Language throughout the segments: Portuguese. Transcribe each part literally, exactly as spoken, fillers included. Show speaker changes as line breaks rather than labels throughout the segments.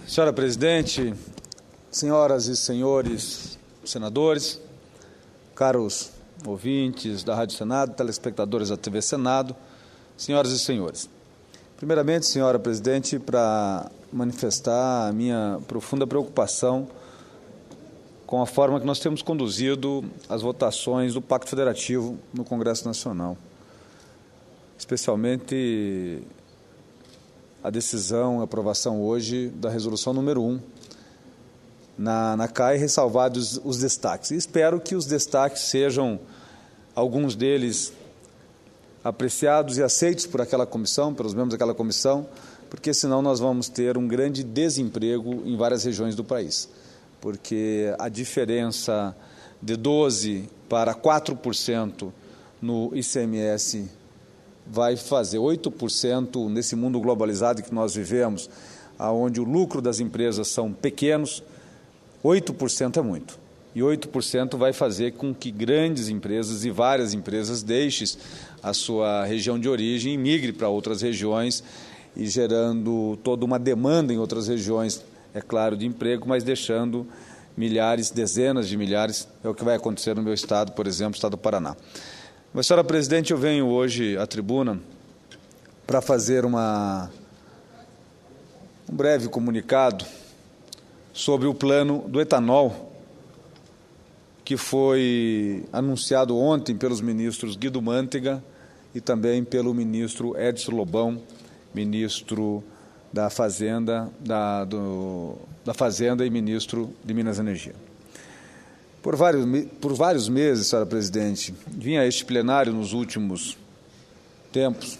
Senhora Presidente, senhoras e senhores senadores, caros ouvintes da Rádio Senado, telespectadores da T V Senado, senhoras e senhores. Primeiramente, senhora Presidente, para manifestar a minha profunda preocupação com a forma que nós temos conduzido as votações do Pacto Federativo no Congresso Nacional, especialmente a decisão, a aprovação hoje da resolução número um na, na C A I, ressalvados os destaques. E espero que os destaques sejam, alguns deles, apreciados e aceitos por aquela comissão, pelos membros daquela comissão, porque senão nós vamos ter um grande desemprego em várias regiões do país, porque a diferença de doze para quatro por cento no I C M S vai fazer oito por cento nesse mundo globalizado que nós vivemos, onde o lucro das empresas são pequenos, oito por cento é muito. E oito por cento vai fazer com que grandes empresas e várias empresas deixem a sua região de origem e migrem para outras regiões, e gerando toda uma demanda em outras regiões, é claro, de emprego, mas deixando milhares, dezenas de milhares, é o que vai acontecer no meu estado, por exemplo, o estado do Paraná. Mas, senhora Presidente, eu venho hoje à tribuna para fazer uma, um breve comunicado sobre o plano do etanol, que foi anunciado ontem pelos ministros Guido Mantega e também pelo ministro Edson Lobão, ministro da Fazenda, da, do, da Fazenda e ministro de Minas e Energia. Por vários, por vários meses, senhora Presidente, vinha a este plenário nos últimos tempos,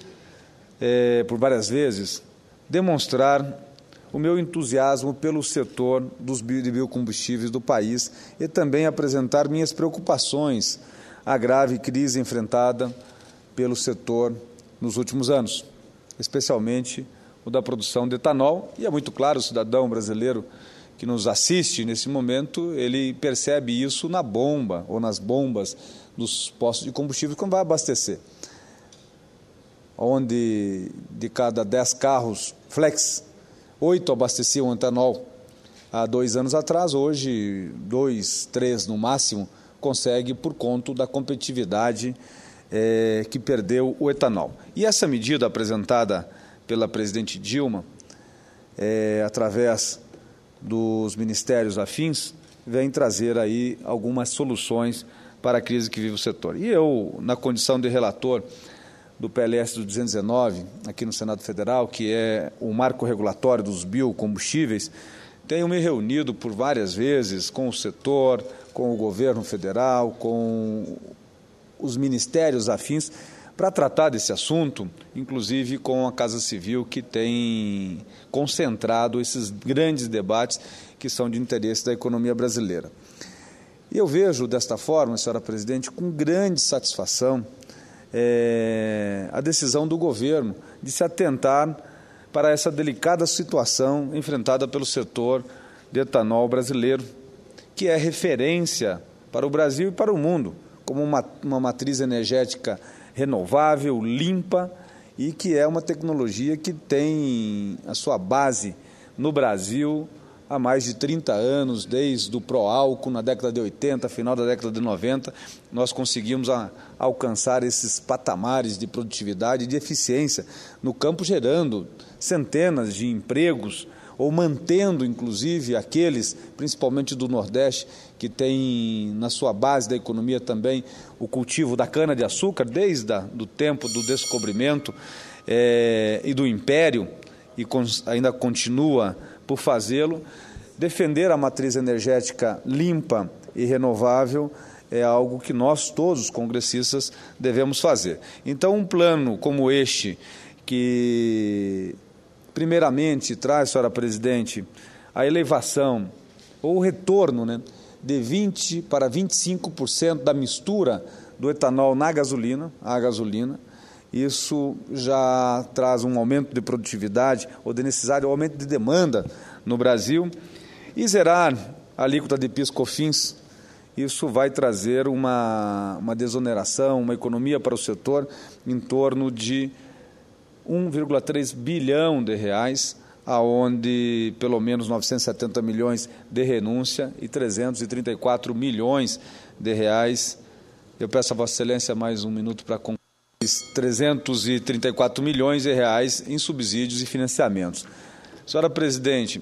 é, por várias vezes, demonstrar o meu entusiasmo pelo setor dos bio, de biocombustíveis do país e também apresentar minhas preocupações à grave crise enfrentada pelo setor nos últimos anos, especialmente o da produção de etanol. E é muito claro, o cidadão brasileiro que nos assiste nesse momento, ele percebe isso na bomba ou nas bombas dos postos de combustível quando vai abastecer, onde de cada dez carros flex, oito abasteciam etanol há dois anos atrás, hoje dois, três no máximo, consegue por conta da competitividade é, que perdeu o etanol. E essa medida apresentada pela presidente Dilma, é, através dos ministérios afins, vem trazer aí algumas soluções para a crise que vive o setor. E eu, na condição de relator do P L S do duzentos e dezenove, aqui no Senado Federal, que é o marco regulatório dos biocombustíveis, tenho me reunido por várias vezes com o setor, com o governo federal, com os ministérios afins, para tratar desse assunto, inclusive com a Casa Civil, que tem concentrado esses grandes debates que são de interesse da economia brasileira. E eu vejo desta forma, senhora Presidente, com grande satisfação, é, a decisão do governo de se atentar para essa delicada situação enfrentada pelo setor de etanol brasileiro, que é referência para o Brasil e para o mundo, como uma, uma matriz energética renovável, limpa, e que é uma tecnologia que tem a sua base no Brasil há mais de trinta anos, desde o pró-álcool, na década de oitenta, final da década de noventa, nós conseguimos a, alcançar esses patamares de produtividade e de eficiência no campo, gerando centenas de empregos, ou mantendo, inclusive, aqueles, principalmente do Nordeste, que tem na sua base da economia também o cultivo da cana-de-açúcar, desde o do tempo do descobrimento é, e do Império, e con ainda continua por fazê-lo. Defender a matriz energética limpa e renovável é algo que nós, todos os congressistas, devemos fazer. Então, um plano como este, que primeiramente traz, senhora Presidente, a elevação ou o retorno, né, de vinte por cento para vinte e cinco por cento da mistura do etanol na gasolina, a gasolina. Isso já traz um aumento de produtividade ou de necessidade, um aumento de demanda no Brasil. E zerar a alíquota de PIS/COFINS, isso vai trazer uma, uma desoneração, uma economia para o setor em torno de um vírgula três bilhão de reais aonde pelo menos novecentos e setenta milhões de renúncia e trezentos e trinta e quatro milhões de reais. Eu peço a Vossa Excelência mais um minuto para concluir. trezentos e trinta e quatro milhões de reais em subsídios e financiamentos. Senhora Presidente,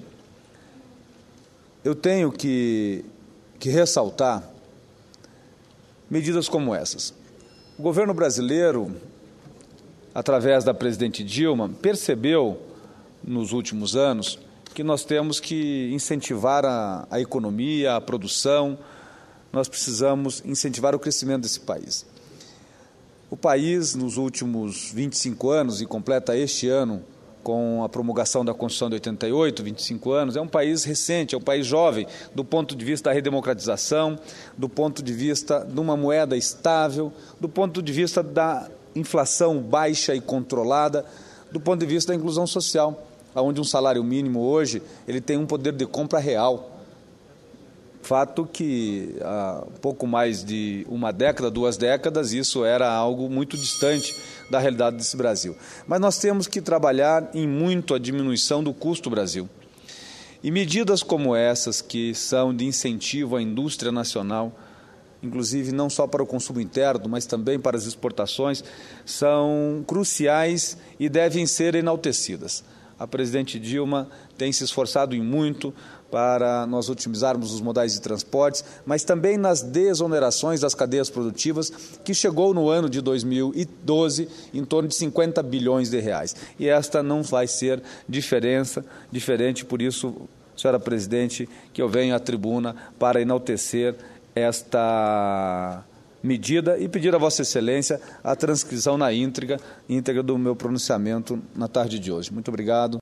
eu tenho que, que ressaltar medidas como essas. O governo brasileiro, através da presidente Dilma, percebeu nos últimos anos que nós temos que incentivar a, a economia, a produção, nós precisamos incentivar o crescimento desse país. O país, nos últimos vinte e cinco anos, e completa este ano com a promulgação da Constituição de oitenta e oito, vinte e cinco anos, é um país recente, é um país jovem, do ponto de vista da redemocratização, do ponto de vista de uma moeda estável, do ponto de vista da inflação baixa e controlada, do ponto de vista da inclusão social, onde um salário mínimo hoje ele tem um poder de compra real. Fato que há pouco mais de uma década, duas décadas, isso era algo muito distante da realidade desse Brasil. Mas nós temos que trabalhar em muito a diminuição do custo do Brasil. E medidas como essas, que são de incentivo à indústria nacional, inclusive não só para o consumo interno, mas também para as exportações, são cruciais e devem ser enaltecidas. A presidente Dilma tem se esforçado em muito para nós otimizarmos os modais de transportes, mas também nas desonerações das cadeias produtivas, que chegou no ano de dois mil e doze em torno de cinquenta bilhões de reais. E esta não vai ser diferença, diferente, por isso, senhora presidente, que eu venho à tribuna para enaltecer esta medida e pedir a Vossa Excelência a transcrição na íntegra, íntegra do meu pronunciamento na tarde de hoje. Muito obrigado.